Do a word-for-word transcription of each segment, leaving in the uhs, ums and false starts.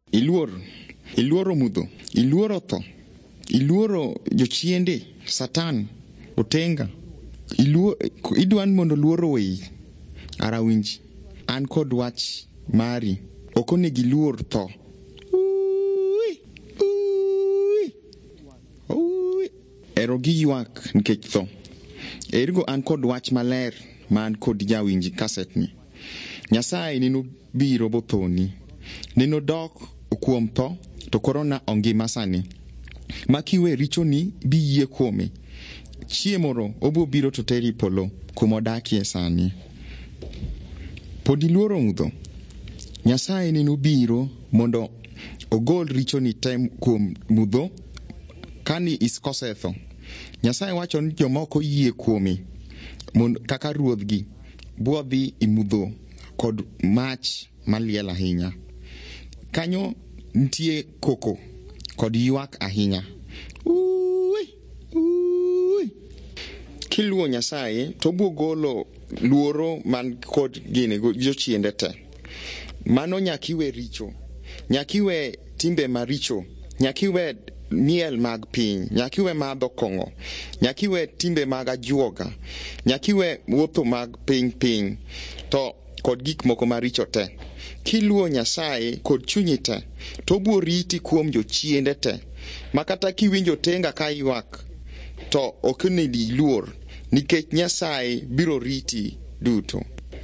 Iluor, iluoro mudho, iluoro tho, iluoro jochiende, satan, otenga. Iluor, idwan mondo luoro wei. Ara winji. An kod wach mari. Okone giluor tho. Ui, ui, ui. Ero gi ywak nikech tho. Ergo an kod wach maler man kod jawinji kaset ni. Nyasaye nino biro bothoni. Nino dok kuom tho to korona ongima sani. Makiwe richo ni biye kuome. Chiemoro obo biro to teri polo kumodakie sani. Podiluoro mudho. Nyasaye nino biro mondo ogol richo ni tem kuom mudho kani iskosetho. Nyasaye wacho ni jomoko yie kuome mondo kaka ruodhgi buodhi imudho kod mach maliel ahinya. Kanyo ntie koko kod ywak ahinya. Ui, ui. Kiluo Nyasaye to buo golo luoro man kod gine jochiende te. Mano nyakiwe richo, nyakiwe timbe maricho, nyakiwe miel mag piny, nyakiwe madho kongo, nyakiwe timbe mag ajuoga, nyakiwe wuotho mag piny piny, to kod gik moko maricho te. Kiluo Nyasaye kod chunyi te, to buo riti kuom jochiende te. Makata kiwinjo tenga ka ywak, to okunidi luor, nikech Nyasaye biro riti duto.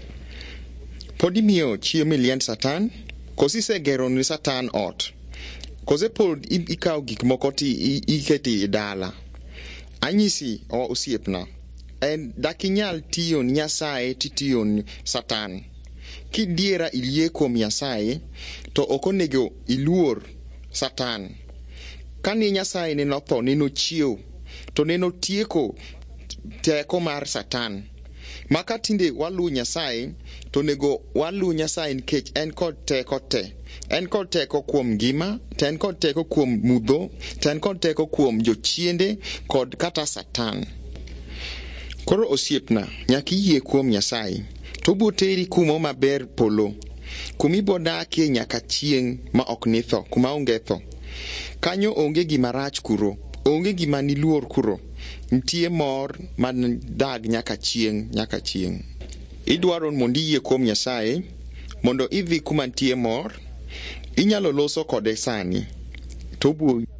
Podi miyo chiemo milien satan, kosise gero ni satan ot. Kose pod ikao gik moko ti iketi dala. Anyisi o osiepna. En dakinyal tiyo ni Nyasaye titiyo ni satan. Kidiera ilie kuom Nyasaye, to okonego iluor satan. Kani Nyasaye neno tho, neno chiew, to neno tieko teko mar satan. Maka tinde walu Nyasaye, to nego walu Nyasaye nikech en kod teko te. En kod teko kuom ngima, to en kod teko kuom mudho, to en kod teko kuom jochiende kod kata satan. Koro osiepna, nyaki yie kuom Nyasaye, to buo teri kumo maber polo. Kumibodakie nyaka chieng ma ok nitho, kuma onge tho. Kanyo onge gima rach kuro, onge gima niluor kuro. Ntie mor man dag nyaka chieng, nyaka chieng. Idwaro mondo iyie kuom Nyasaye, mondo idhi kuma ntie mor, inyalo loso kode sani. To buo